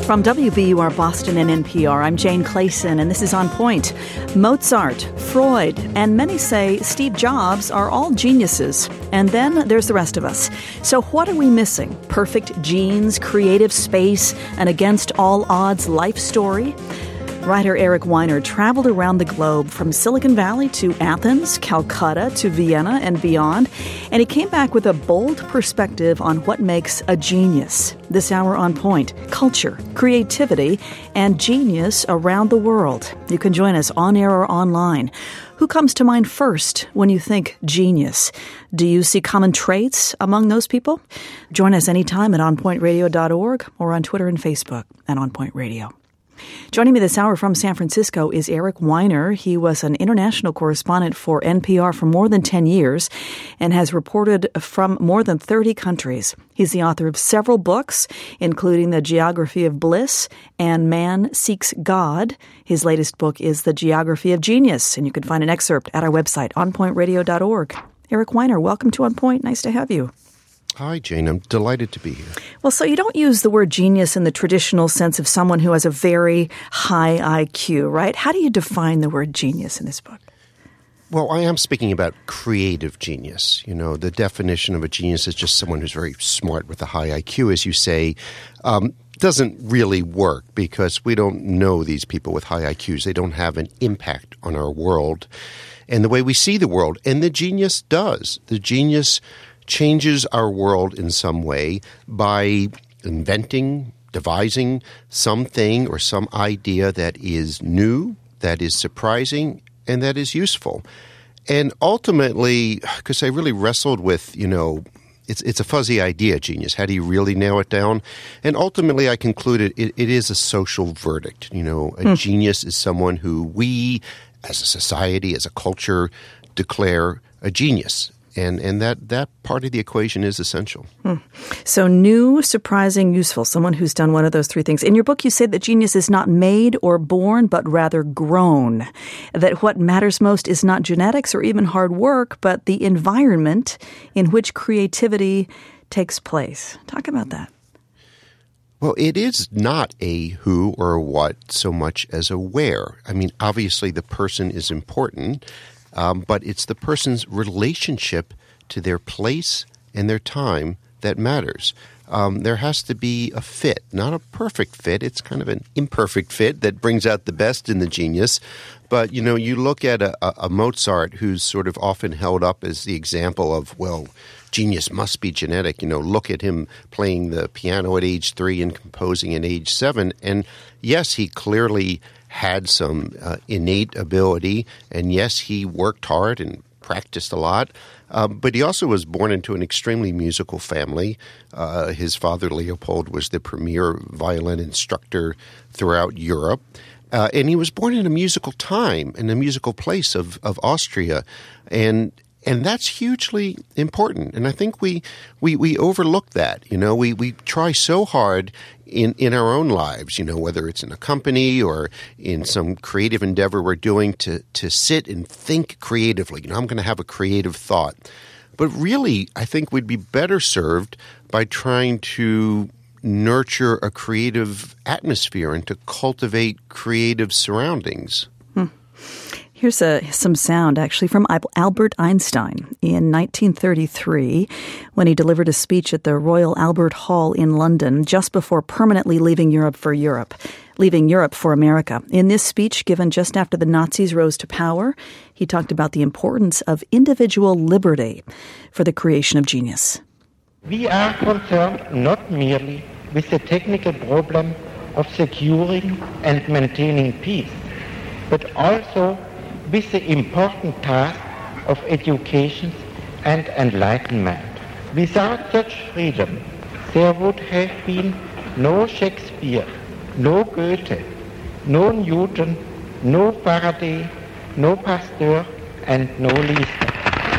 From WBUR Boston and NPR, I'm Jane Clayson, and this is On Point. Mozart, Freud, and many say Steve Jobs are all geniuses. And then there's the rest of us. So what are we missing? Perfect genes, creative space, an against all odds life story? Writer Eric Weiner traveled around the globe from Silicon Valley to Athens, Calcutta to Vienna and beyond, and he came back with a bold perspective on what makes a genius. This hour On Point, culture, creativity, and genius around the world. You can join us on air or online. Who comes to mind first when you think genius? Do you see common traits among those people? Join us anytime at onpointradio.org or on Twitter and Facebook at On Point Radio. Joining me this hour from San Francisco is Eric Weiner. He was an international correspondent for NPR for more than 10 years and has reported from more than 30 countries. He's the author of several books, including The Geography of Bliss and Man Seeks God. His latest book is The Geography of Genius, and you can find an excerpt at our website, onpointradio.org. Eric Weiner, welcome to On Point. Nice to have you. Hi, Jane. I'm delighted to be here. Well, so you don't use the word genius in the traditional sense of someone who has a very high IQ, right? How do you define the word genius in this book? Well, I am speaking about creative genius. You know, the definition of a genius is just someone who's very smart with a high IQ, as you say, doesn't really work because we don't know these people with high IQs. They don't have an impact on our world and the way we see the world. And the genius does. The genius changes our world in some way by inventing, devising something or some idea that is new, that is surprising, and that is useful. And ultimately, because I really wrestled with, it's a fuzzy idea, genius. How do you really nail it down? And ultimately, I concluded it is a social verdict. A genius is someone who we, as a society, as a culture, declare a genius. And that part of the equation is essential. So new, surprising, useful, someone who's done one of those three things. In your book, you say that genius is not made or born, but rather grown. That what matters most is not genetics or even hard work, but the environment in which creativity takes place. Talk about that. Well, it is not a who or a what so much as a where. I mean, obviously the person is important, but it's the person's relationship to their place and their time that matters. There has to be a fit, not a perfect fit. It's kind of an imperfect fit that brings out the best in the genius. But, you look at a Mozart who's sort of often held up as the example of, well, genius must be genetic. Look at him playing the piano at age 3 and composing at age 7. And yes, he clearly had some innate ability, and yes, he worked hard and practiced a lot, but he also was born into an extremely musical family. His father, Leopold, was the premier violin instructor throughout Europe, and he was born in a musical time, in a musical place of Austria, and that's hugely important. And I think we overlook that. We try so hard in our own lives, whether it's in a company or in some creative endeavor we're doing to sit and think creatively. I'm going to have a creative thought. But really, I think we'd be better served by trying to nurture a creative atmosphere and to cultivate creative surroundings. Here's some sound, actually, from Albert Einstein in 1933 when he delivered a speech at the Royal Albert Hall in London just before permanently leaving Europe for America. In this speech, given just after the Nazis rose to power, he talked about the importance of individual liberty for the creation of genius. We are concerned not merely with the technical problem of securing and maintaining peace, but also with the important task of education and enlightenment. Without such freedom, there would have been no Shakespeare, no Goethe, no Newton, no Faraday, no Pasteur, and no Lister.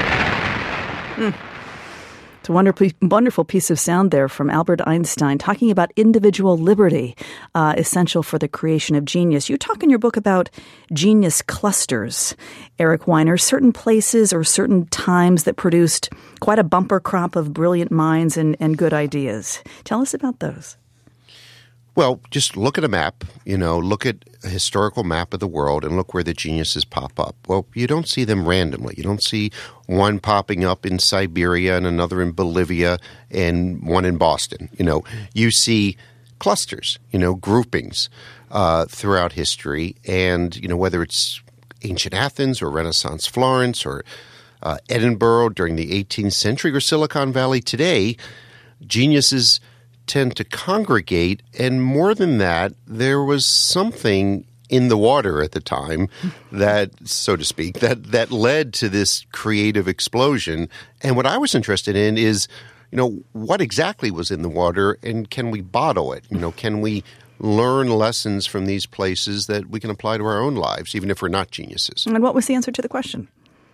It's a wonderful piece of sound there from Albert Einstein talking about individual liberty, essential for the creation of genius. You talk in your book about genius clusters, Eric Weiner, certain places or certain times that produced quite a bumper crop of brilliant minds and good ideas. Tell us about those. Well, just look at a map, look at a historical map of the world and look where the geniuses pop up. Well, you don't see them randomly. You don't see one popping up in Siberia and another in Bolivia and one in Boston. You see clusters, groupings throughout history. And, whether it's ancient Athens or Renaissance Florence or Edinburgh during the 18th century or Silicon Valley today, geniuses tend to congregate, and more than that, there was something in the water at the time that, so to speak, that led to this creative explosion. And what I was interested in is, what exactly was in the water, and can we bottle it? Can we learn lessons from these places that we can apply to our own lives, even if we're not geniuses? And what was the answer to the question?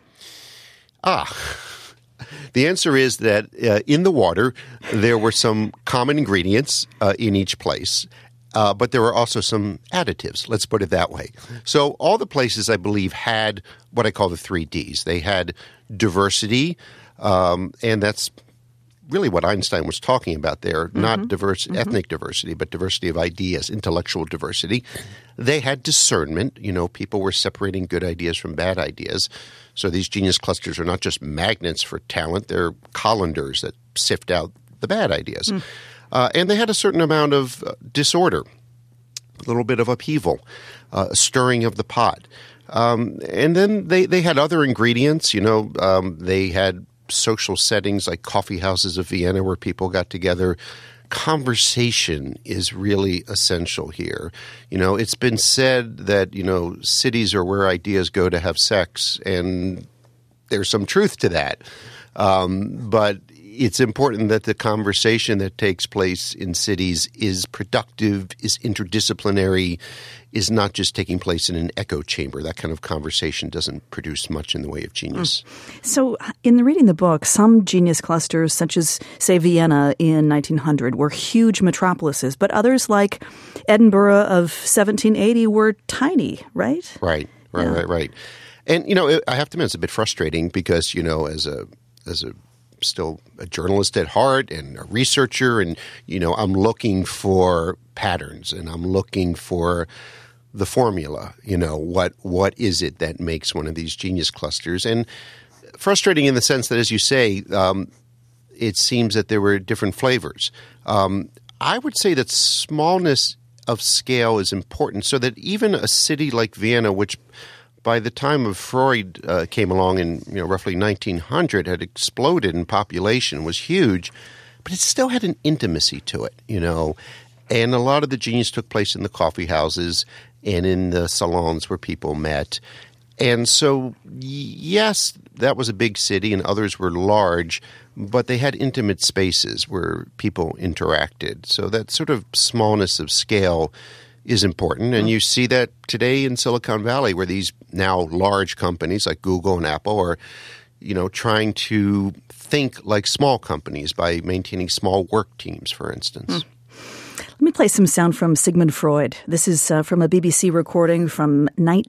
The answer is that in the water, there were some common ingredients in each place, but there were also some additives, let's put it that way. So all the places, I believe, had what I call the 3 Ds. They had diversity, and that's really what Einstein was talking about there, not ethnic diversity, but diversity of ideas, intellectual diversity. They had discernment. People were separating good ideas from bad ideas. So these genius clusters are not just magnets for talent. They're colanders that sift out the bad ideas. And they had a certain amount of disorder, a little bit of upheaval, stirring of the pot. And then they had other ingredients. They had social settings like coffee houses of Vienna where people got together. Conversation is really essential here. It's been said that, cities are where ideas go to have sex, and there's some truth to that. But it's important that the conversation that takes place in cities is productive, is interdisciplinary, is not just taking place in an echo chamber. That kind of conversation doesn't produce much in the way of genius. So in reading the book, some genius clusters, such as, say, Vienna in 1900, were huge metropolises, but others like Edinburgh of 1780 were tiny, right? Right. And, I have to admit, it's a bit frustrating because, as a still a journalist at heart and a researcher, and I'm looking for patterns and I'm looking for the formula. What is it that makes one of these genius clusters? And frustrating in the sense that, as you say, it seems that there were different flavors. I would say that smallness of scale is important, so that even a city like Vienna, which by the time of Freud came along in roughly 1900, had exploded in population, was huge, but it still had an intimacy to it, And a lot of the genius took place in the coffee houses and in the salons where people met. And so, yes, that was a big city and others were large, but they had intimate spaces where people interacted. So that sort of smallness of scale is important. And you see that today in Silicon Valley, where these now large companies like Google and Apple are, trying to think like small companies by maintaining small work teams, for instance. Let me play some sound from Sigmund Freud. This is from a BBC recording from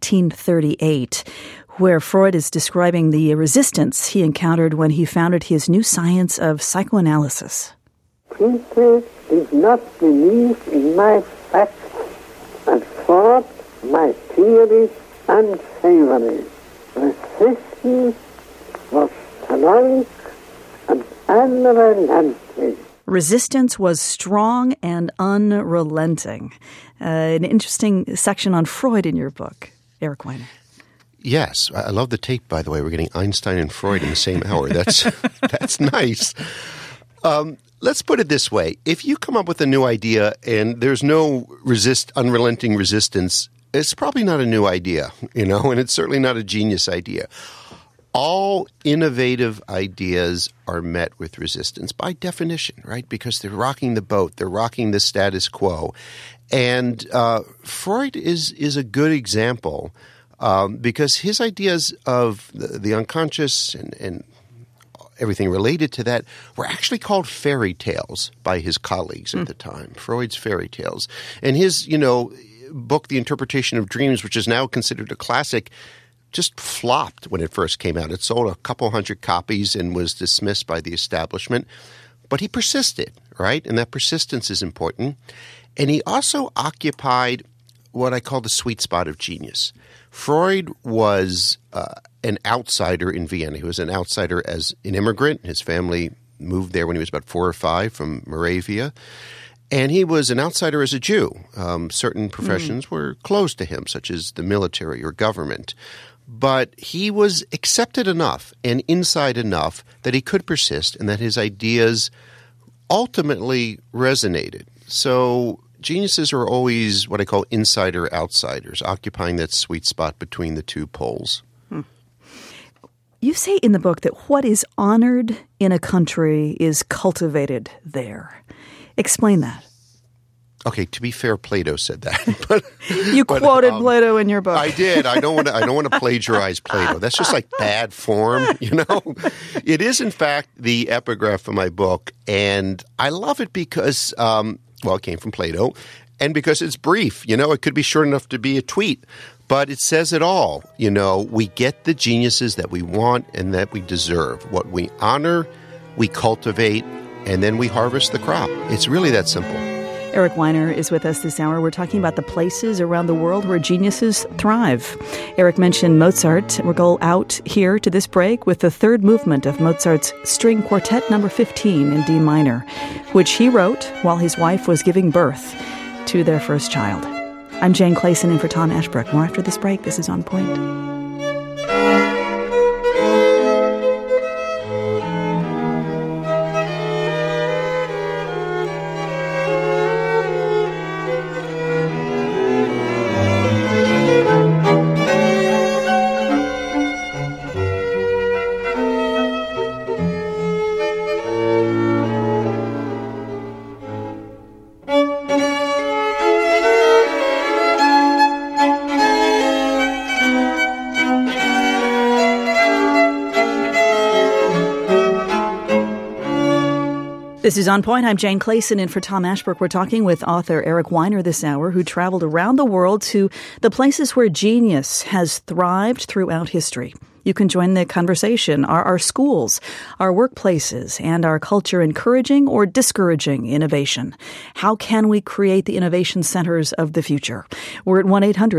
1938, where Freud is describing the resistance he encountered when he founded his new science of psychoanalysis. People did not believe in my facts and thought my theories unsavory. Resistance was strong and unrelenting. Resistance was strong and unrelenting. An interesting section on Freud in your book, Eric Weiner. Yes. I love the tape, by the way. We're getting Einstein and Freud in the same hour. That's nice. Let's put it this way. If you come up with a new idea and there's no unrelenting resistance, it's probably not a new idea, and it's certainly not a genius idea. All innovative ideas are met with resistance by definition, right? Because they're rocking the boat. They're rocking the status quo. And Freud is a good example because his ideas of the unconscious and everything related to that were actually called fairy tales by his colleagues at the time, Freud's fairy tales. And his, book, The Interpretation of Dreams, which is now considered a classic, just flopped when it first came out. It sold a couple hundred copies and was dismissed by the establishment. But he persisted, right? And that persistence is important. And he also occupied what I call the sweet spot of genius. Freud was an outsider in Vienna. He was an outsider as an immigrant. His family moved there when he was about 4 or 5 from Moravia. And he was an outsider as a Jew. Certain professions were closed to him, such as the military or government. But he was accepted enough and inside enough that he could persist and that his ideas ultimately resonated. So geniuses are always what I call insider-outsiders, occupying that sweet spot between the two poles. You say in the book that what is honored in a country is cultivated there. Explain that. Okay, to be fair, Plato said that. But you quoted Plato in your book. I did. I don't want to plagiarize Plato. That's just like bad form, you know. It is, in fact, the epigraph of my book, and I love it because, it came from Plato, and because it's brief. You know, it could be short enough to be a tweet, but it says it all. You know, we get the geniuses that we want and that we deserve. What we honor, we cultivate, and then we harvest the crop. It's really that simple. Eric Weiner is with us this hour. We're talking about the places around the world where geniuses thrive. Eric mentioned Mozart. We'll go out here to this break with the third movement of Mozart's String Quartet No. 15 in D minor, which he wrote while his wife was giving birth to their first child. I'm Jane Clayson in for Tom Ashbrook. More after this break. This is On Point. This is On Point. I'm Jane Clayson in for Tom Ashbrook. We're talking with author Eric Weiner this hour, who traveled around the world to the places where genius has thrived throughout history. You can join the conversation. Are our schools, our workplaces, and our culture encouraging or discouraging innovation? How can we create the innovation centers of the future? We're at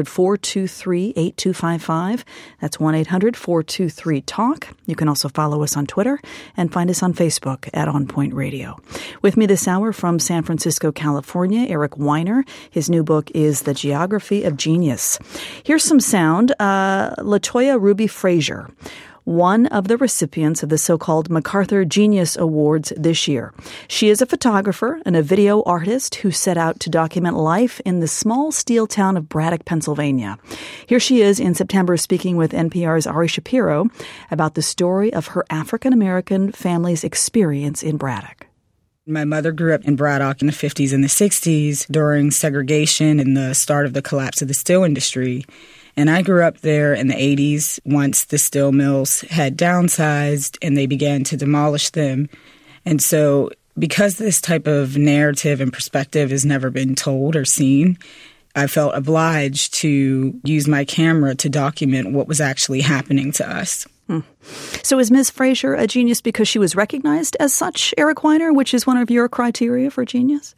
1-800-423-8255. That's 1-800-423-TALK. You can also follow us on Twitter and find us on Facebook at On Point Radio. With me this hour from San Francisco, California, Eric Weiner. His new book is The Geography of Genius. Here's some sound. LaToya Ruby Frazier, one of the recipients of the so-called MacArthur Genius Awards this year. She is a photographer and a video artist who set out to document life in the small steel town of Braddock, Pennsylvania. Here she is in September speaking with NPR's Ari Shapiro about the story of her African-American family's experience in Braddock. My mother grew up in Braddock in the 50s and the 60s during segregation and the start of the collapse of the steel industry. And I grew up there in the 80s once the steel mills had downsized and they began to demolish them. And so because this type of narrative and perspective has never been told or seen, I felt obliged to use my camera to document what was actually happening to us. So is Ms. Frazier a genius because she was recognized as such, Eric Weiner, which is one of your criteria for genius?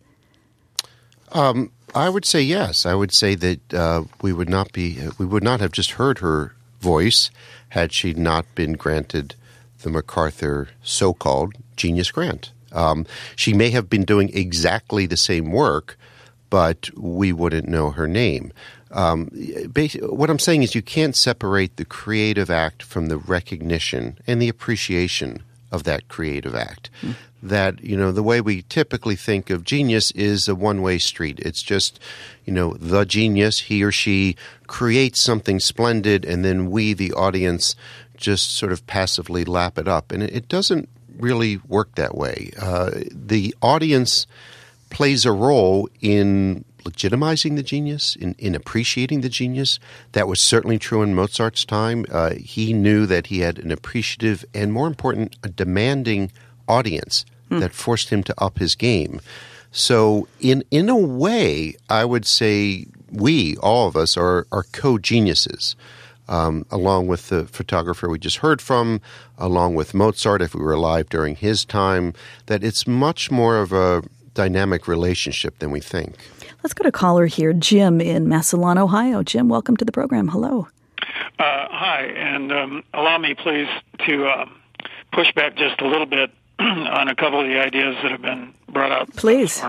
I would say yes. I would say that we would not have just heard her voice had she not been granted the MacArthur so-called Genius Grant. She may have been doing exactly the same work, but we wouldn't know her name. What I'm saying is you can't separate the creative act from the recognition and the appreciation of that creative act. That, the way we typically think of genius is a one-way street. It's just, the genius, he or she creates something splendid, and then we, the audience, just sort of passively lap it up. And it doesn't really work that way. The audience plays a role in legitimizing the genius, in appreciating the genius. That was certainly true in Mozart's time. He knew that he had an appreciative and, more important, a demanding audience that forced him to up his game. So in a way, I would say we, all of us, are co-geniuses. along with the photographer we just heard from, along with Mozart, if we were alive during his time, that it's much more of a dynamic relationship than we think. Let's go to caller here, Jim in Massillon, Ohio. Jim, welcome to the program. Hello. Hi, and allow me, please, to push back just a little bit on a couple of the ideas that have been brought up. Please.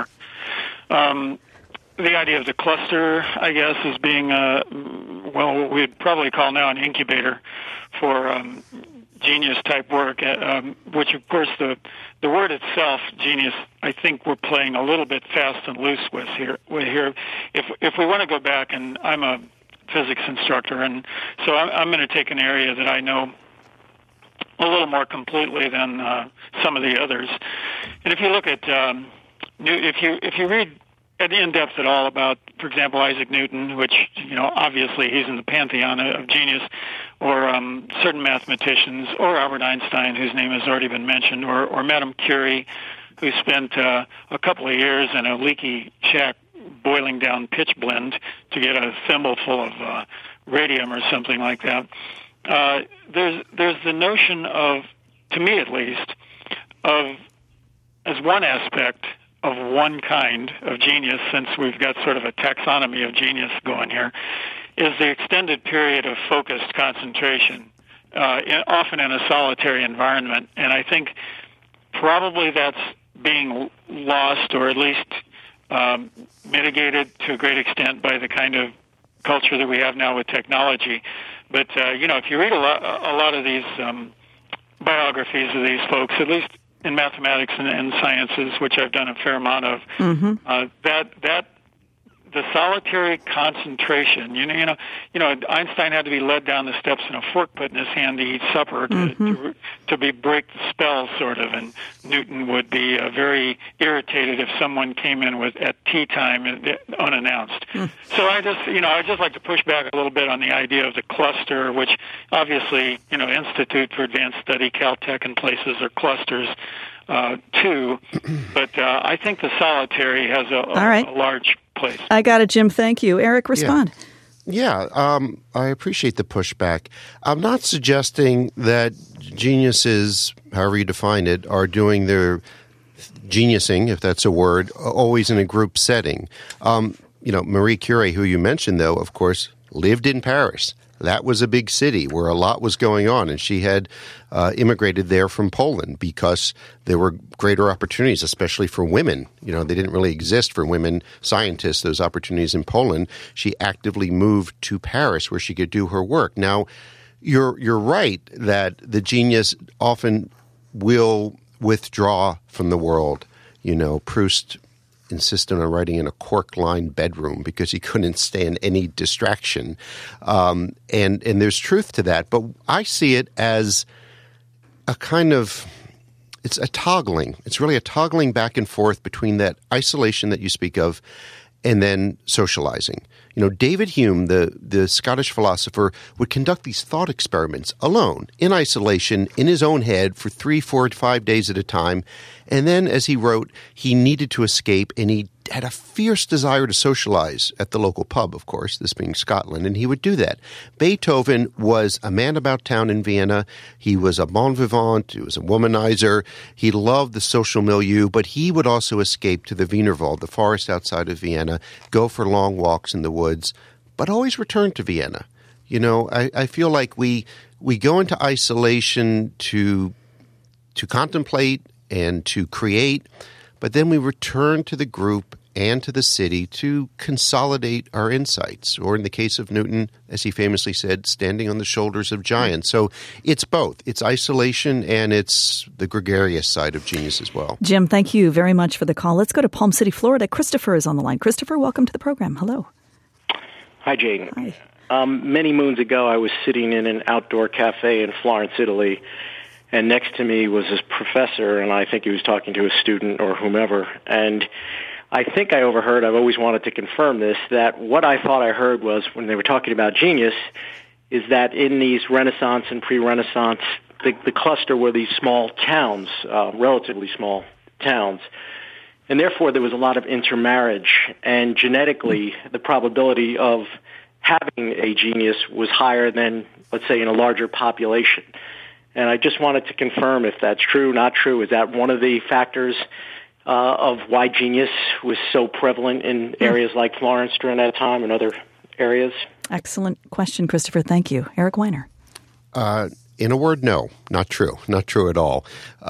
The idea of the cluster, I guess, is being, what we'd probably call now an incubator for genius-type work, which, of course, the word itself, genius, I think we're playing a little bit fast and loose with here. If we want to go back, and I'm a physics instructor, and so I'm going to take an area that I know a little completely than some of the others. And if you look at, if you read in depth at all about, for example, Isaac Newton, which, obviously he's in the pantheon of genius, or certain mathematicians, or Albert Einstein, whose name has already been mentioned, or Madame Curie, who spent a couple of years in a leaky shack boiling down pitch blende to get a thimble full of radium or something like that. There's the notion of, to me at least, of, as one aspect of one kind of genius, since we've got sort of a taxonomy of genius going here, is the extended period of focused concentration, often in a solitary environment. And I think probably that's being lost, or at least mitigated to a great extent by the kind of culture that we have now with technology. But, if you read a lot of these biographies of these folks, at least in mathematics and sciences, which I've done a fair amount of, that the solitary concentration. Einstein had to be led down the steps and a fork put in his hand to eat supper to break the spell, sort of. And Newton would be very irritated if someone came in at tea time unannounced. So I just like to push back a little bit on the idea of the cluster, which obviously Institute for Advanced Study, Caltech, and places are clusters too. But I think the solitary has a large place. I got it, Jim. Thank you. Eric, respond. Yeah, I appreciate the pushback. I'm not suggesting that geniuses, however you define it, are doing their geniusing, if that's a word, always in a group setting. Marie Curie, who you mentioned, though, of course, lived in Paris. That was a big city where a lot was going on, and she had immigrated there from Poland because there were greater opportunities, especially for women. They didn't really exist for women scientists, those opportunities in Poland. She actively moved to Paris where she could do her work. Now, you're right that the genius often will withdraw from the world. Proust insisted on writing in a cork-lined bedroom because he couldn't stand any distraction. And there's truth to that. But I see it as a kind of – it's a toggling. It's really a toggling back and forth between that isolation that you speak of and then socializing. David Hume, the Scottish philosopher, would conduct these thought experiments alone, in isolation, in his own head for 3, 4, 5 days at a time. And then, as he wrote, he needed to escape, and he had a fierce desire to socialize at the local pub, of course, this being Scotland, and he would do that. Beethoven was a man about town in Vienna. He was a bon vivant. He was a womanizer. He loved the social milieu, but he would also escape to the Wienerwald, the forest outside of Vienna, go for long walks in the woods, but always return to Vienna. I feel like we go into isolation to contemplate and to create, but then we return to the group and to the city to consolidate our insights, or in the case of Newton, as he famously said, standing on the shoulders of giants. So it's both. It's isolation and it's the gregarious side of genius as well. Jim, thank you very much for the call. Let's go to Palm City, Florida. Christopher is on the line. Christopher, welcome to the program. Hello. Hi, Jane. Hi. Many moons ago, I was sitting in an outdoor cafe in Florence, Italy, and next to me was this professor, and I think he was talking to a student or whomever, and I think I overheard, I've always wanted to confirm this, that what I thought I heard was, when they were talking about genius, is that in these Renaissance and pre-Renaissance, the cluster were these small towns, relatively small towns, and therefore there was a lot of intermarriage, and genetically the probability of having a genius was higher than, let's say, in a larger population. And I just wanted to confirm if that's true, not true. Is that one of the factors of why genius was so prevalent in areas like Florence during that time and other areas? Excellent question, Christopher. Thank you. Eric Weiner. In a word, no, not true. Not true at all.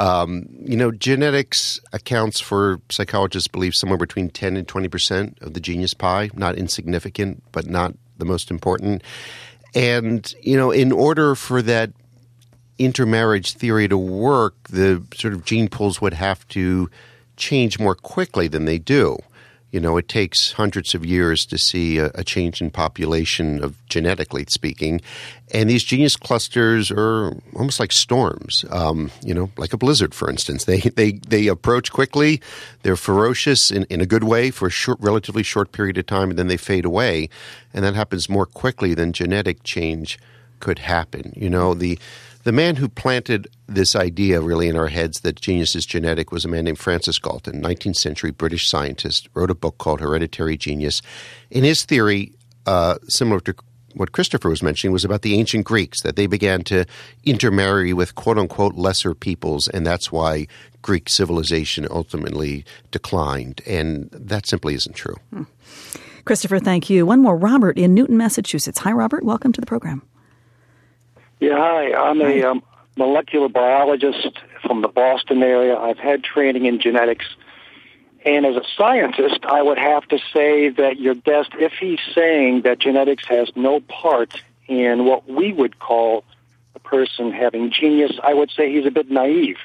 Genetics accounts for, psychologists believe, somewhere between 10 and 20% of the genius pie. Not insignificant, but not the most important. And, in order for that intermarriage theory to work, the sort of gene pools would have to change more quickly than they do. It takes hundreds of years to see a change in population of genetically speaking. And these genius clusters are almost like storms, like a blizzard, for instance. They approach quickly. They're ferocious in a good way for a relatively short period of time, and then they fade away. And that happens more quickly than genetic change could happen. The man who planted this idea really in our heads that genius is genetic was a man named Francis Galton, 19th century British scientist, wrote a book called Hereditary Genius. And his theory, similar to what Christopher was mentioning, was about the ancient Greeks, that they began to intermarry with quote-unquote lesser peoples, and that's why Greek civilization ultimately declined. And that simply isn't true. Christopher, thank you. One more, Robert in Newton, Massachusetts. Hi, Robert. Welcome to the program. Yeah, hi. I'm a molecular biologist from the Boston area. I've had training in genetics. And as a scientist, I would have to say that your guest, if he's saying that genetics has no part in what we would call a person having genius, I would say he's a bit naive.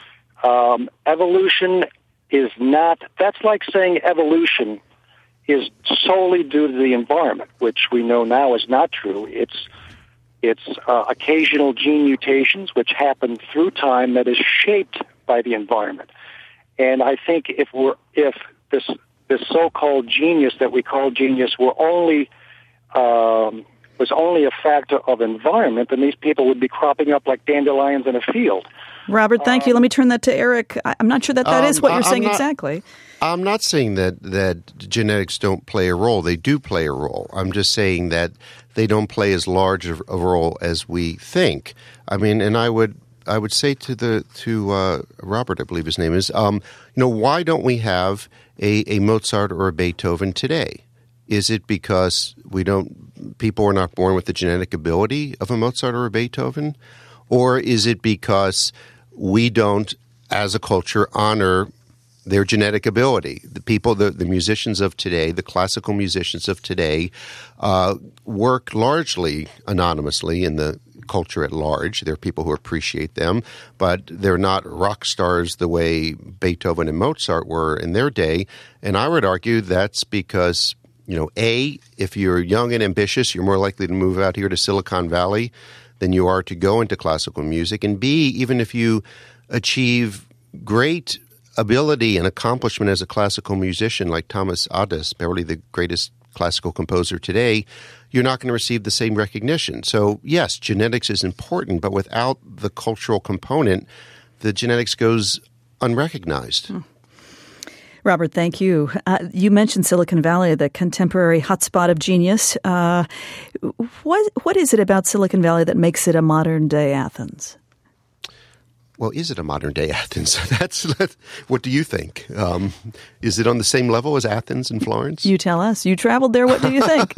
Evolution is not, that's like saying evolution is solely due to the environment, which we know now is not true. It's occasional gene mutations which happen through time that is shaped by the environment. And I think if this so-called genius that we call genius was only a factor of environment, then these people would be cropping up like dandelions in a field. Robert, thank you. Let me turn that to Eric. I'm not sure that is what you're saying exactly. I'm not saying that genetics don't play a role. They do play a role. I'm just saying that they don't play as large a role as we think. I mean, and I would say to Robert, I believe his name is, why don't we have a Mozart or a Beethoven today? Is it because people are not born with the genetic ability of a Mozart or a Beethoven? Or is it because we don't, as a culture, honor their genetic ability? The people, the musicians of today, the classical musicians of today, work largely anonymously in the culture at large. There are people who appreciate them, but they're not rock stars the way Beethoven and Mozart were in their day. And I would argue that's because, if you're young and ambitious, you're more likely to move out here to Silicon Valley than you are to go into classical music. And B, even if you achieve great ability and accomplishment as a classical musician like Thomas Adès, probably the greatest classical composer today, you're not going to receive the same recognition. So, yes, genetics is important, but without the cultural component, the genetics goes unrecognized. Robert, thank you. You mentioned Silicon Valley, the contemporary hotspot of genius. What is it about Silicon Valley that makes it a modern-day Athens? Well, is it a modern-day Athens? What do you think? Is it on the same level as Athens and Florence? You tell us. You traveled there. What do you think?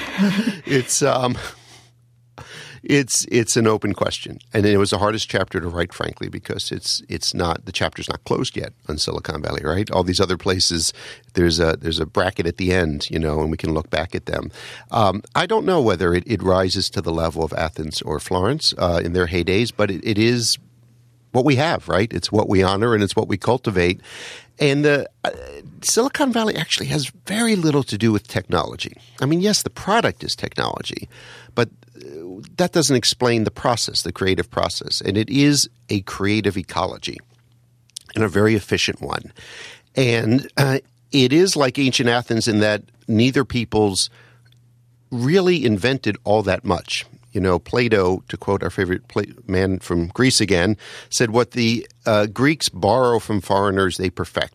It's an open question, and it was the hardest chapter to write, frankly, because the chapter's not closed yet on Silicon Valley, right? All these other places, there's a bracket at the end, and we can look back at them. I don't know whether it rises to the level of Athens or Florence in their heydays, but it is what we have, right? It's what we honor and it's what we cultivate. And the Silicon Valley actually has very little to do with technology. I mean, yes, the product is technology, but that doesn't explain the process, the creative process. And it is a creative ecology and a very efficient one. And it is like ancient Athens in that neither peoples really invented all that much. Plato, to quote our favorite man from Greece again, said what the Greeks borrow from foreigners, they perfect.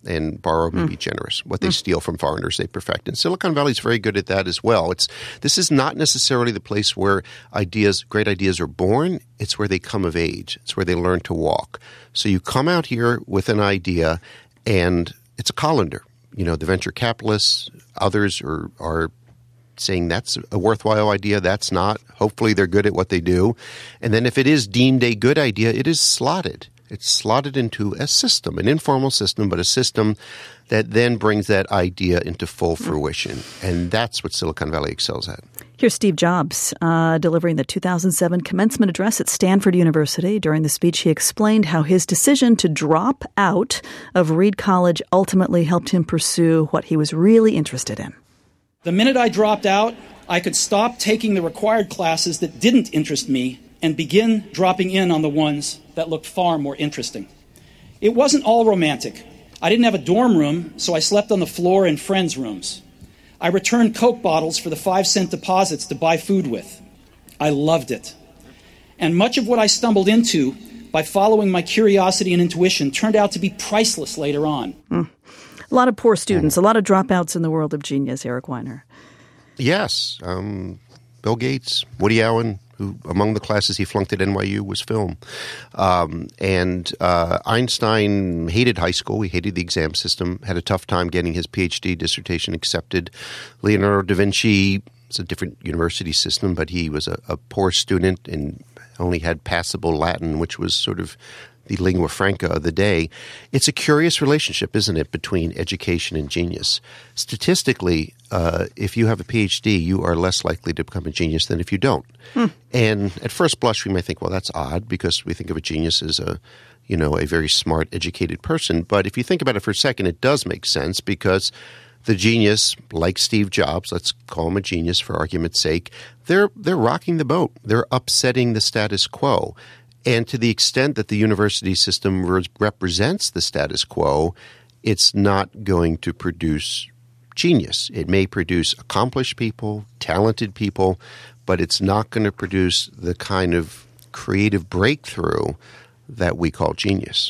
and borrow may be generous. What they steal from foreigners, they perfect. And Silicon Valley is very good at that as well. This is not necessarily the place where great ideas are born. It's where they come of age. It's where they learn to walk. So you come out here with an idea, and it's a colander. The venture capitalists, others are saying that's a worthwhile idea, that's not. Hopefully they're good at what they do. And then if it is deemed a good idea, it is slotted. It's slotted into a system, an informal system, but a system that then brings that idea into full fruition. And that's what Silicon Valley excels at. Here's Steve Jobs delivering the 2007 commencement address at Stanford University. During the speech, he explained how his decision to drop out of Reed College ultimately helped him pursue what he was really interested in. The minute I dropped out, I could stop taking the required classes that didn't interest me and begin dropping in on the ones that looked far more interesting. It wasn't all romantic. I didn't have a dorm room, so I slept on the floor in friends' rooms. I returned Coke bottles for the 5-cent deposits to buy food with. I loved it. And much of what I stumbled into by following my curiosity and intuition turned out to be priceless later on. A lot of poor students, a lot of dropouts in the world of genius, Eric Weiner. Yes. Bill Gates, Woody Allen, who among the classes he flunked at NYU was film. And Einstein hated high school. He hated the exam system, had a tough time getting his PhD dissertation accepted. Leonardo da Vinci, it's a different university system, but he was a poor student and only had passable Latin, which was sort of the lingua franca of the day. It's a curious relationship, isn't it, between education and genius? Statistically, if you have a PhD, you are less likely to become a genius than if you don't. And at first blush, we may think, well, that's odd, because we think of a genius as a very smart, educated person. But if you think about it for a second, it does make sense, because the genius, like Steve Jobs, let's call him a genius for argument's sake, they're rocking the boat. They're upsetting the status quo. And to the extent that the university system represents the status quo, it's not going to produce genius. It may produce accomplished people, talented people, but it's not going to produce the kind of creative breakthrough that we call genius.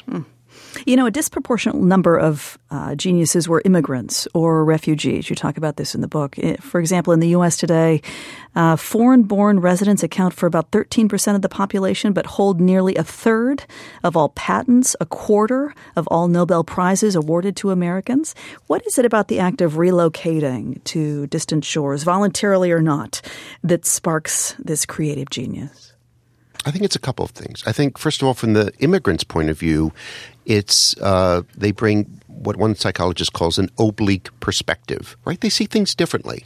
A disproportionate number of geniuses were immigrants or refugees. You talk about this in the book. For example, in the U.S. today, foreign-born residents account for about 13% of the population, but hold nearly a third of all patents, a quarter of all Nobel Prizes awarded to Americans. What is it about the act of relocating to distant shores, voluntarily or not, that sparks this creative genius? I think it's a couple of things. I think, first of all, from the immigrant's point of view, it's they bring what one psychologist calls an oblique perspective, right? They see things differently.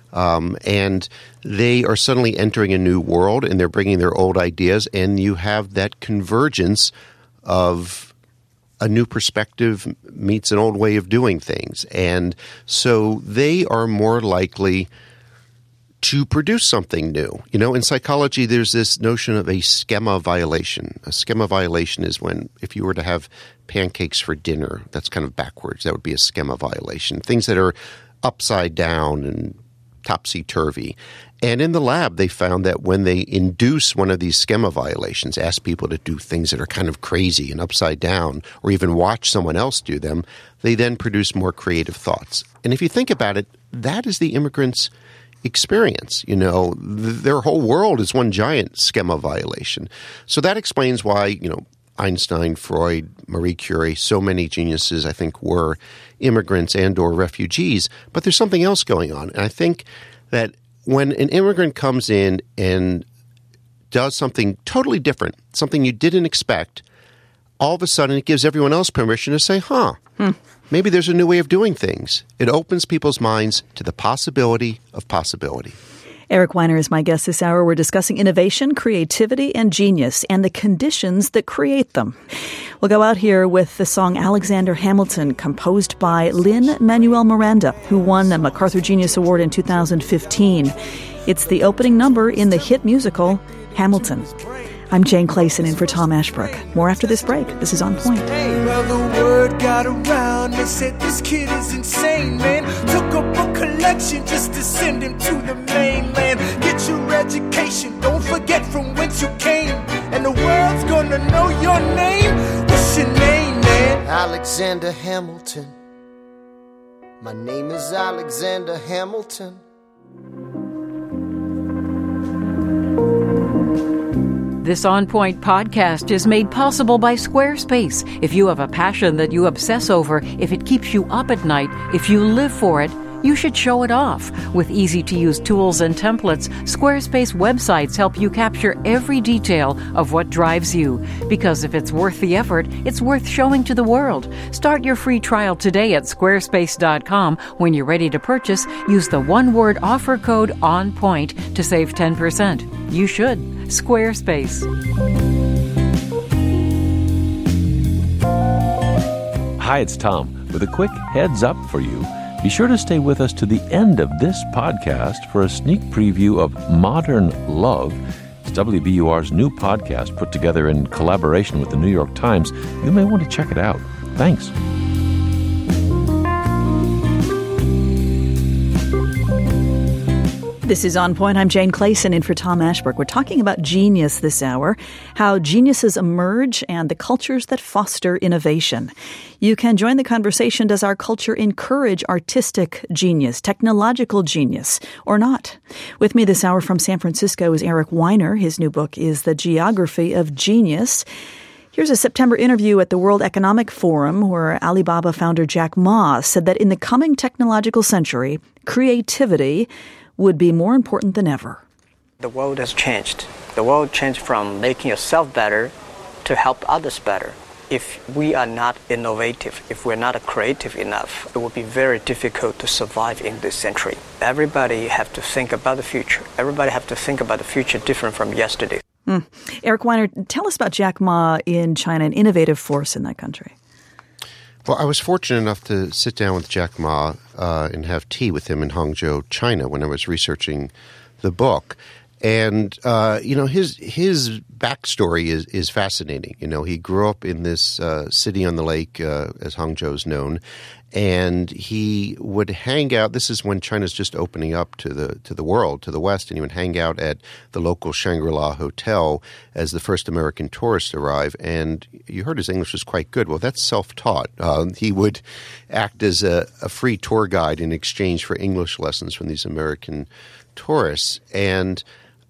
And they are suddenly entering a new world, and they're bringing their old ideas, and you have that convergence of a new perspective meets an old way of doing things. And so they are more likely to produce something new. In psychology, there's this notion of a schema violation. A schema violation is when, if you were to have pancakes for dinner, that's kind of backwards. That would be a schema violation. Things that are upside down and topsy-turvy. And in the lab, they found that when they induce one of these schema violations, ask people to do things that are kind of crazy and upside down, or even watch someone else do them, they then produce more creative thoughts. And if you think about it, that is the immigrant's experience. Their whole world is one giant schema violation. So that explains why, Einstein, Freud, Marie Curie, so many geniuses, I think, were immigrants and or refugees. But there's something else going on. And I think that when an immigrant comes in and does something totally different, something you didn't expect, all of a sudden it gives everyone else permission to say, maybe there's a new way of doing things. It opens people's minds to the possibility of possibility. Eric Weiner is my guest this hour. We're discussing innovation, creativity, and genius, and the conditions that create them. We'll go out here with the song Alexander Hamilton, composed by Lin-Manuel Miranda, who won the MacArthur Genius Award in 2015. It's the opening number in the hit musical Hamilton. I'm Jane Clayson in for Tom Ashbrook. More after this break. This is On Point. Well, the word got around. They said this kid is insane, man. Took up a collection just to send him to the mainland. Get your education. Don't forget from whence you came. And the world's gonna know your name. What's your name, man? Alexander Hamilton. My name is Alexander Hamilton. This On Point podcast is made possible by Squarespace. If you have a passion that you obsess over, if it keeps you up at night, if you live for it, you should show it off. With easy-to-use tools and templates, Squarespace websites help you capture every detail of what drives you. Because if it's worth the effort, it's worth showing to the world. Start your free trial today at squarespace.com. When you're ready to purchase, use the one-word offer code ONPOINT to save 10%. You should. Squarespace. Hi, it's Tom with a quick heads up for you. Be sure to stay with us to the end of this podcast for a sneak preview of Modern Love. It's WBUR's new podcast put together in collaboration with the New York Times. You may want to check it out. Thanks. This is On Point. I'm Jane Clayson in for Tom Ashbrook. We're talking about genius this hour, how geniuses emerge and the cultures that foster innovation. You can join the conversation. Does our culture encourage artistic genius, technological genius, or not? With me this hour from San Francisco is Eric Weiner. His new book is The Geography of Genius. Here's a September interview at the World Economic Forum where Alibaba founder Jack Ma said that in the coming technological century, creativity would be more important than ever. The world has changed. The world changed from making yourself better to help others better. If we are not innovative, if we're not creative enough, it will be very difficult to survive in this century. Everybody have to think about the future. Everybody have to think about the future different from yesterday. Eric Weiner, tell us about Jack Ma in China, an innovative force in that country. Well, I was fortunate enough to sit down with Jack Ma and have tea with him in Hangzhou, China, when I was researching the book. And, his backstory is fascinating. He grew up in this city on the lake, as Hangzhou is known, and he would hang out. This is when China's just opening up to the world, to the West, and he would hang out at the local Shangri-La Hotel as the first American tourist arrive. And you heard his English was quite good. Well, that's self-taught. He would act as a free tour guide in exchange for English lessons from these American tourists. And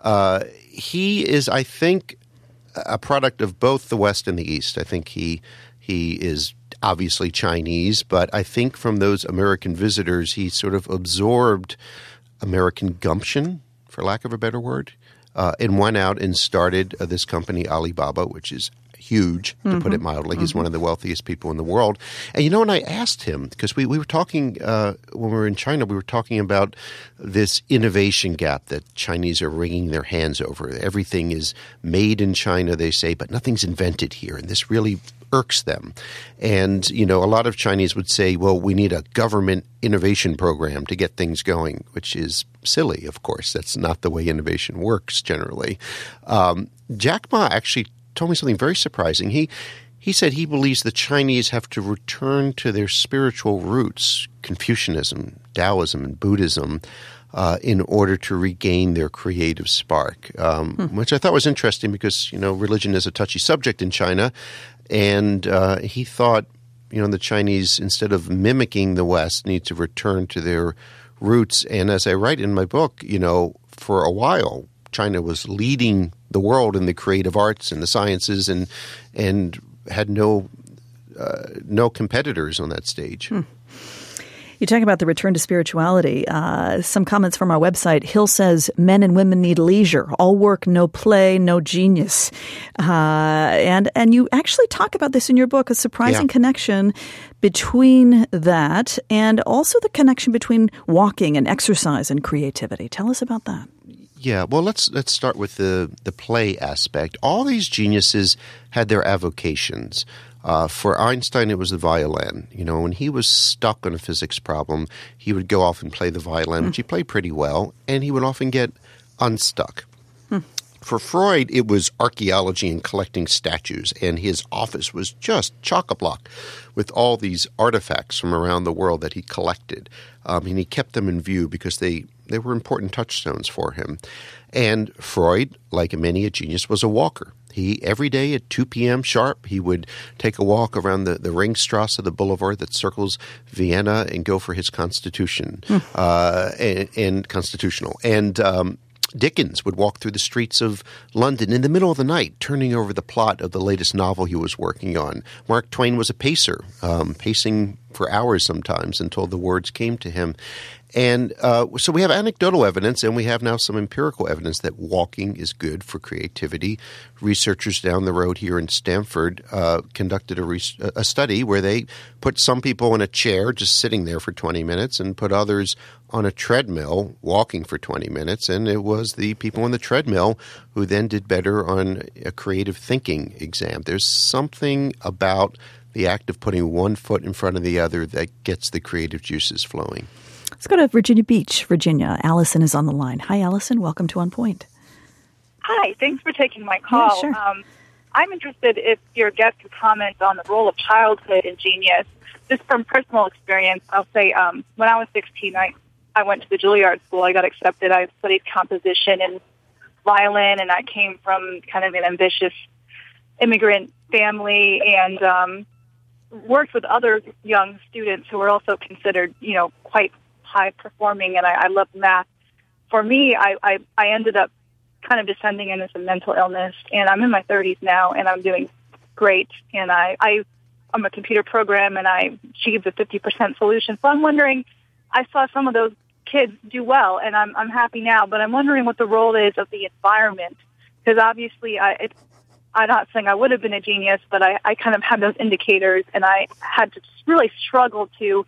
he is, I think, a product of both the West and the East. I think he is obviously Chinese, but I think from those American visitors, he sort of absorbed American gumption, for lack of a better word, and went out and started this company, Alibaba, which is huge, to put it mildly. He's one of the wealthiest people in the world. And, when I asked him, because we were talking, when we were in China, we were talking about this innovation gap that Chinese are wringing their hands over. Everything is made in China, they say, but nothing's invented here. And this really irks them. And, a lot of Chinese would say, well, we need a government innovation program to get things going, which is silly, of course. That's not the way innovation works generally. Jack Ma actually told me something very surprising. He said he believes the Chinese have to return to their spiritual roots, Confucianism, Taoism, and Buddhism, in order to regain their creative spark, which I thought was interesting because, religion is a touchy subject in China. And he thought, the Chinese, instead of mimicking the West, need to return to their roots. And as I write in my book, for a while, China was leading the world in the creative arts and the sciences and had no competitors on that stage. You talk about the return to spirituality. Some comments from our website. Hill says men and women need leisure. All work, no play, no genius. And you actually talk about this in your book, a surprising connection between that and also the connection between walking and exercise and creativity. Tell us about that. Yeah, well, let's start with the play aspect. All these geniuses had their avocations. For Einstein, it was the violin. When he was stuck on a physics problem, he would go off and play the violin, which he played pretty well, and he would often get unstuck. For Freud, it was archaeology and collecting statues, and his office was just chock-a-block with all these artifacts from around the world that he collected. And he kept them in view because they were important touchstones for him. And Freud, like many a genius, was a walker. Every day at 2 p.m. sharp, he would take a walk around the Ringstrasse, the boulevard that circles Vienna, and go for his Constitution and constitutional. And Dickens would walk through the streets of London in the middle of the night, turning over the plot of the latest novel he was working on. Mark Twain was a pacer, pacing for hours sometimes until the words came to him. And so we have anecdotal evidence, and we have now some empirical evidence that walking is good for creativity. Researchers down the road here in Stanford conducted a study where they put some people in a chair just sitting there for 20 minutes and put others on a treadmill walking for 20 minutes. And it was the people on the treadmill who then did better on a creative thinking exam. There's something about the act of putting one foot in front of the other that gets the creative juices flowing. Let's go to Virginia Beach, Virginia. Allison is on the line. Hi, Allison. Welcome to On Point. Hi. Thanks for taking my call. Yeah, sure. I'm interested if your guest could comment on the role of childhood in genius. Just from personal experience, I'll say when I was 16, I went to the Juilliard School. I got accepted. I studied composition and violin, and I came from kind of an ambitious immigrant family and worked with other young students who were also considered, quite high-performing, and I loved math. For me, I ended up kind of descending into some mental illness, and I'm in my 30s now, and I'm doing great, and I'm a computer program, and I achieved a 50% solution. So I'm wondering, I saw some of those kids do well, and I'm happy now, but I'm wondering what the role is of the environment, because obviously I'm not saying I would have been a genius, but I kind of had those indicators, and I had to really struggle to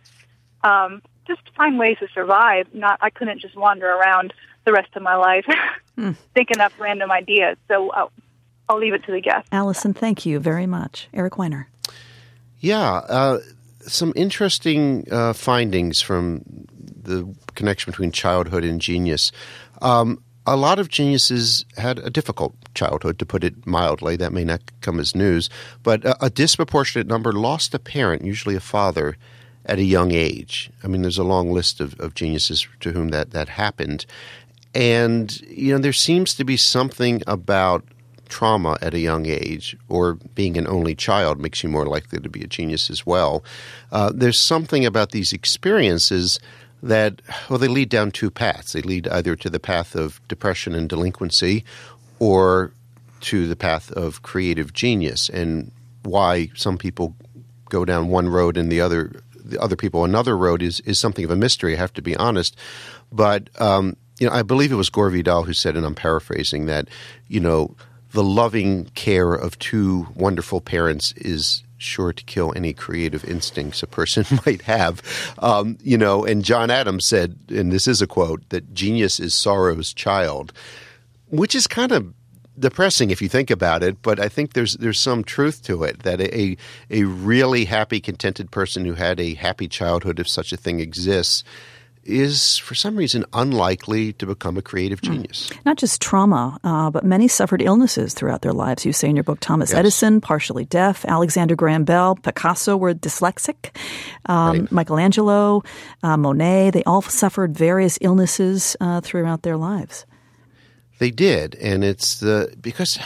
just find ways to survive. I couldn't just wander around the rest of my life thinking up random ideas. So I'll leave it to the guest. Allison, thank you very much. Eric Weiner. Yeah, some interesting findings from the connection between childhood and genius. A lot of geniuses had a difficult childhood, to put it mildly. That may not come as news. But a disproportionate number lost a parent, usually a father, at a young age. I mean, there's a long list of geniuses to whom that happened. And, there seems to be something about trauma at a young age, or being an only child makes you more likely to be a genius as well. There's something about these experiences that, they lead down two paths. They lead either to the path of depression and delinquency or to the path of creative genius. And why some people go down one road and the other people another road is something of a mystery, I have to be honest. But, I believe it was Gore Vidal who said, and I'm paraphrasing, that, the loving care of two wonderful parents is sure to kill any creative instincts a person might have. And John Adams said, and this is a quote, that genius is sorrow's child, which is kind of depressing if you think about it, but I think there's some truth to it, that a really happy, contented person who had a happy childhood, if such a thing exists, is for some reason unlikely to become a creative genius. Not just trauma, but many suffered illnesses throughout their lives. You say in your book, Thomas Edison, partially deaf, Alexander Graham Bell, Picasso were dyslexic, right. Michelangelo, Monet, they all suffered various illnesses throughout their lives. They did, and it's because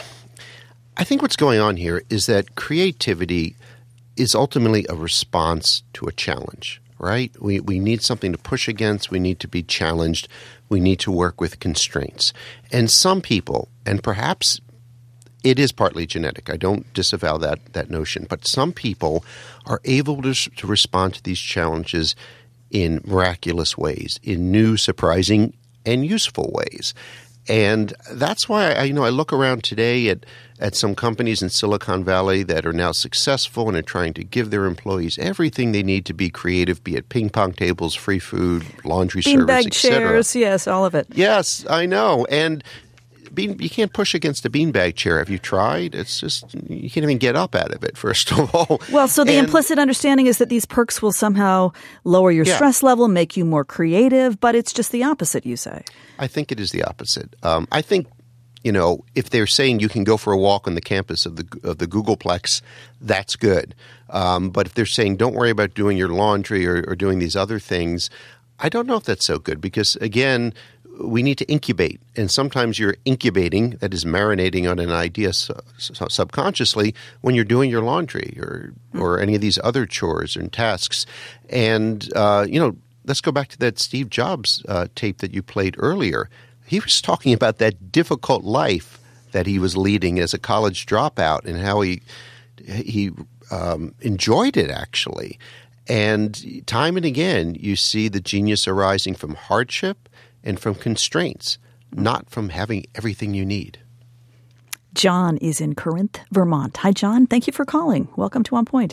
I think what's going on here is that creativity is ultimately a response to a challenge, right? We need something to push against. We need to be challenged. We need to work with constraints. And some people, and perhaps it is partly genetic, I don't disavow that notion, but some people are able to respond to these challenges in miraculous ways, in new, surprising, and useful ways. And that's why I look around today at some companies in Silicon Valley that are now successful and are trying to give their employees everything they need to be creative, be it ping pong tables, free food, laundry service, etc. Beanbag chairs, yes, all of it. Yes, I know. And you can't push against a beanbag chair. Have you tried? It's just, you can't even get up out of it, first of all. Well, so the implicit understanding is that these perks will somehow lower your stress level, make you more creative, but it's just the opposite, you say. I think it is the opposite. I think, if they're saying you can go for a walk on the campus of the Googleplex, that's good. But if they're saying don't worry about doing your laundry or doing these other things, I don't know if that's so good because, again, we need to incubate. And sometimes you're incubating, that is marinating on an idea subconsciously when you're doing your laundry or any of these other chores and tasks. And, let's go back to that Steve Jobs tape that you played earlier. He was talking about that difficult life that he was leading as a college dropout and how he enjoyed it, actually. And time and again, you see the genius arising from hardship and from constraints, not from having everything you need. John is in Corinth, Vermont. Hi, John. Thank you for calling. Welcome to On Point.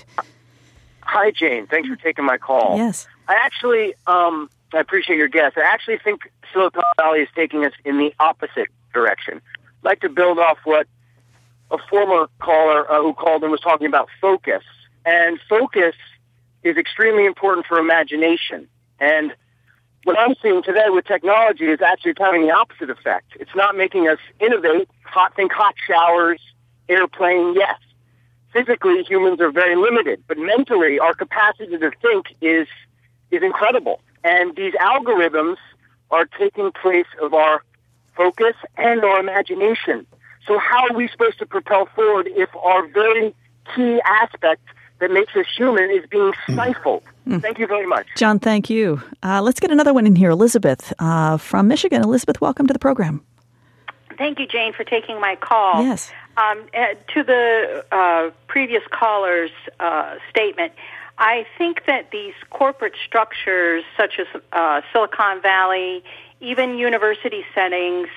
Hi, Jane. Thanks for taking my call. Yes. I actually, I appreciate your guess. I actually think Silicon Valley is taking us in the opposite direction. I'd like to build off what a former caller who called and was talking about focus. And focus is extremely important for imagination. And what I'm seeing today with technology is actually having the opposite effect. It's not making us innovate. Think hot showers, airplane, yes. Physically, humans are very limited, but mentally, our capacity to think is incredible. And these algorithms are taking place of our focus and our imagination. So how are we supposed to propel forward if our very key aspect that makes us human is being stifled? Thank you very much. John, thank you. Let's get another one in here. Elizabeth from Michigan. Elizabeth, welcome to the program. Thank you, Jane, for taking my call. Yes. To the previous caller's statement, I think that these corporate structures, such as Silicon Valley, even university settings,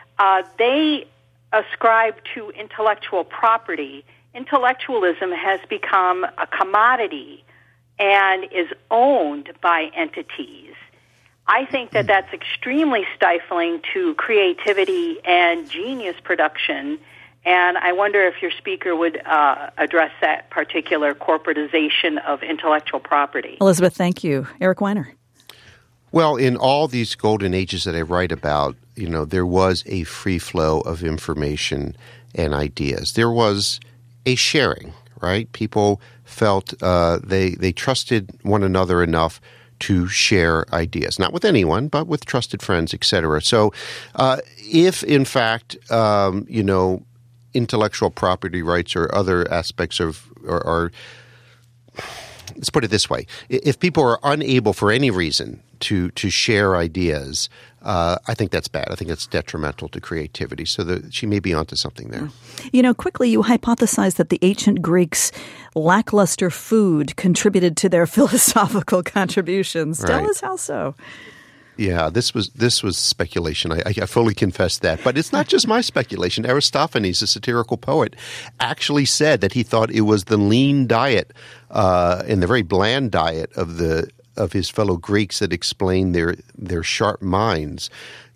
they ascribe to intellectual property. Intellectualism has become a commodity and is owned by entities. I think that that's extremely stifling to creativity and genius production, and I wonder if your speaker would address that particular corporatization of intellectual property. Elizabeth, thank you. Eric Weiner. Well, in all these golden ages that I write about, there was a free flow of information and ideas. There was a sharing, right? People felt they trusted one another enough to share ideas, not with anyone, but with trusted friends, etc. So if, in fact, intellectual property rights or other aspects of are let's put it this way. If people are unable for any reason to share ideas, I think that's bad. I think that's detrimental to creativity. So she may be onto something there. Quickly you hypothesize that the ancient Greeks' lackluster food contributed to their philosophical contributions. Right. Tell us how so. Yeah, this was speculation. I fully confess that. But it's not just my speculation. Aristophanes, a satirical poet, actually said that he thought it was the lean diet and the very bland diet of his fellow Greeks that explained their sharp minds.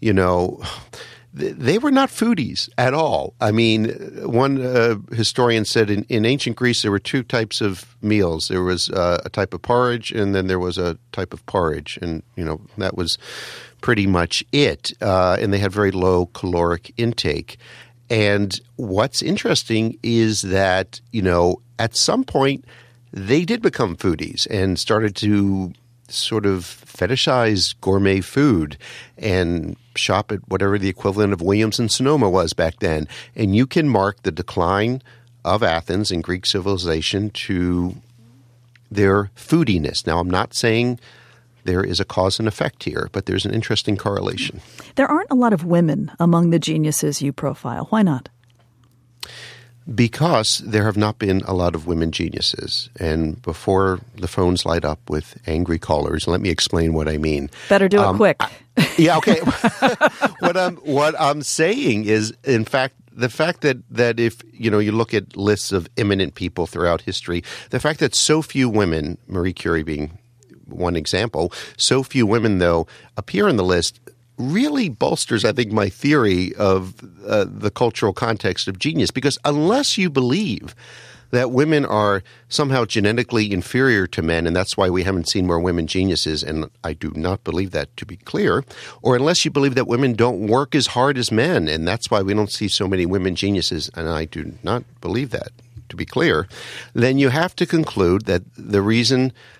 They were not foodies at all. I mean, one historian said in ancient Greece there were two types of meals. There was a type of porridge, and then there was a type of porridge, and that was pretty much it. And they had very low caloric intake. And what's interesting is that at some point they did become foodies and started to sort of fetishize gourmet food and shop at whatever the equivalent of Williams and Sonoma was back then. And you can mark the decline of Athens and Greek civilization to their foodiness. Now, I'm not saying there is a cause and effect here, but there's an interesting correlation. There aren't a lot of women among the geniuses you profile. Why not? Because there have not been a lot of women geniuses. And before the phones light up with angry callers, let me explain what I mean. Better do it quick. Yeah, okay. What I'm saying is, in fact, the fact that if you look at lists of eminent people throughout history, the fact that so few women, Marie Curie being one example, so few women, though, appear on the list really bolsters, I think, my theory of the cultural context of genius. Because unless you believe that women are somehow genetically inferior to men, and that's why we haven't seen more women geniuses, and I do not believe that, to be clear, or unless you believe that women don't work as hard as men, and that's why we don't see so many women geniuses, and I do not believe that, to be clear, then you have to conclude that the reason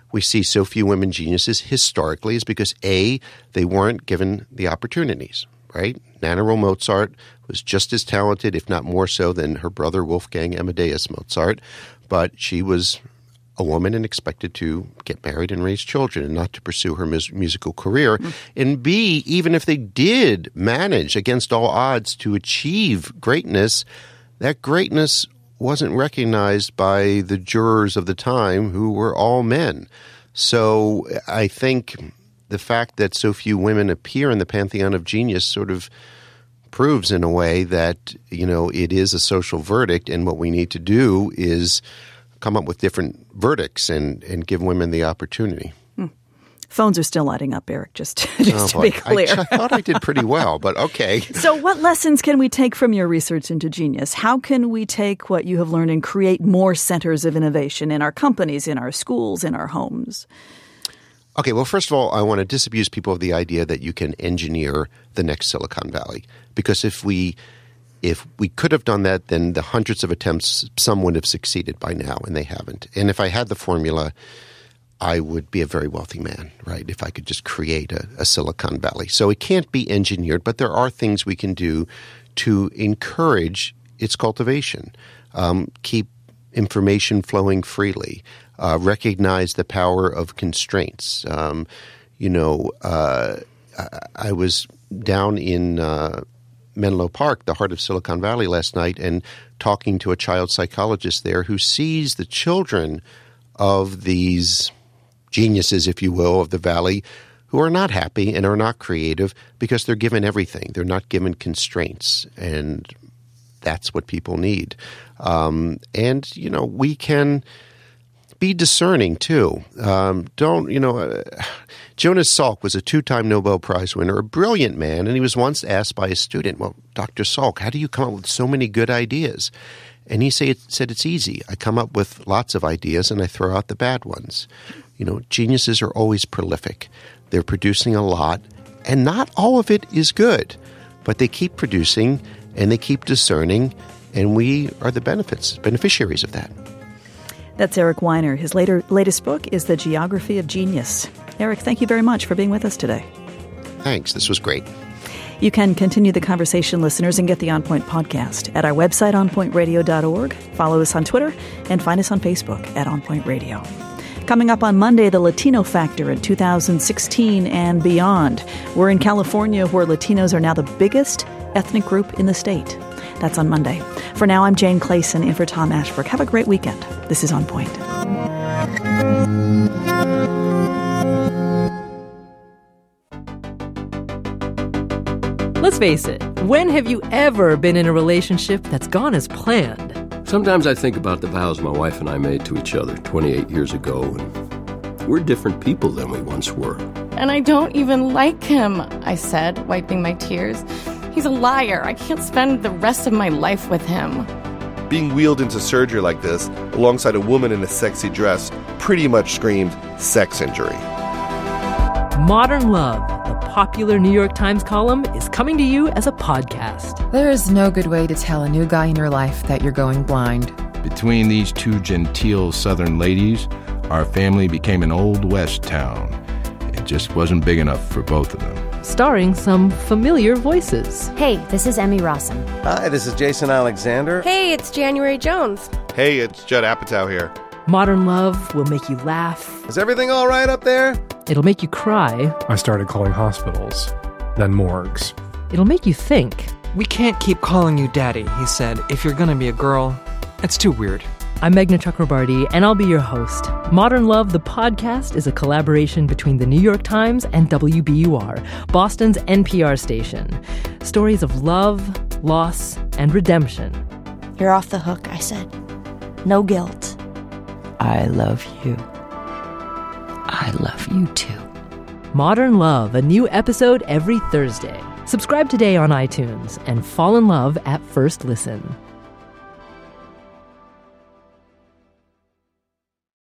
we see so few women geniuses historically is because, A, they weren't given the opportunities, right? Nana Rowe Mozart was just as talented, if not more so, than her brother Wolfgang Amadeus Mozart, but she was a woman and expected to get married and raise children and not to pursue her musical career. And B, even if they did manage against all odds to achieve greatness, that greatness wasn't recognized by the jurors of the time who were all men. So I think the fact that so few women appear in the pantheon of genius sort of proves in a way that, it is a social verdict, and what we need to do is come up with different verdicts and give women the opportunity. Phones are still lighting up, Eric, just to be clear. I thought I did pretty well, but okay. So what lessons can we take from your research into genius? How can we take what you have learned and create more centers of innovation in our companies, in our schools, in our homes? Okay, well, first of all, I want to disabuse people of the idea that you can engineer the next Silicon Valley. Because if we could have done that, then the hundreds of attempts, some would have succeeded by now, and they haven't. And if I had the formula, I would be a very wealthy man, right, if I could just create a Silicon Valley. So it can't be engineered, but there are things we can do to encourage its cultivation, keep information flowing freely, recognize the power of constraints. I was down in Menlo Park, the heart of Silicon Valley, last night, and talking to a child psychologist there who sees the children of these geniuses, if you will, of the Valley, who are not happy and are not creative because they're given everything. They're not given constraints, and that's what people need. We can be discerning, too. Jonas Salk was a 2-time Nobel Prize winner, a brilliant man, and he was once asked by a student, well, Dr. Salk, how do you come up with so many good ideas? And he said it's easy. I come up with lots of ideas and I throw out the bad ones. Geniuses are always prolific. They're producing a lot, and not all of it is good, but they keep producing and they keep discerning, and we are the beneficiaries of that. That's Eric Weiner. His latest book is The Geography of Genius. Eric, thank you very much for being with us today. Thanks. This was great. You can continue the conversation, listeners, and get the On Point podcast at our website, onpointradio.org. Follow us on Twitter and find us on Facebook at On Point Radio. Coming up on Monday, the Latino Factor in 2016 and beyond. We're in California, where Latinos are now the biggest ethnic group in the state. That's on Monday. For now, I'm Jane Clayson in for Tom Ashbrook. Have a great weekend. This is On Point. Let's face it, when have you ever been in a relationship that's gone as planned? Sometimes I think about the vows my wife and I made to each other 28 years ago, and we're different people than we once were. And I don't even like him, I said, wiping my tears. He's a liar. I can't spend the rest of my life with him. Being wheeled into surgery like this, alongside a woman in a sexy dress, pretty much screamed sex injury. Modern Love, the popular New York Times column, is coming to you as a podcast. There is no good way to tell a new guy in your life that you're going blind. Between these two genteel southern ladies, our family became an Old West town. It just wasn't big enough for both of them. Starring some familiar voices. Hey, this is Emmy Rossum. Hi, this is Jason Alexander. Hey, it's January Jones. Hey, it's Judd Apatow here. Modern Love will make you laugh. Is everything all right up there? It'll make you cry. I started calling hospitals, then morgues. It'll make you think. We can't keep calling you Daddy, he said. If you're gonna be a girl, it's too weird. I'm Meghna Chakrabarti, and I'll be your host. Modern Love, the podcast, is a collaboration between the New York Times and WBUR, Boston's NPR station. Stories of love, loss, and redemption. You're off the hook, I said. No guilt. I love you. I love you too. Modern Love, a new episode every Thursday. Subscribe today on iTunes and fall in love at first listen.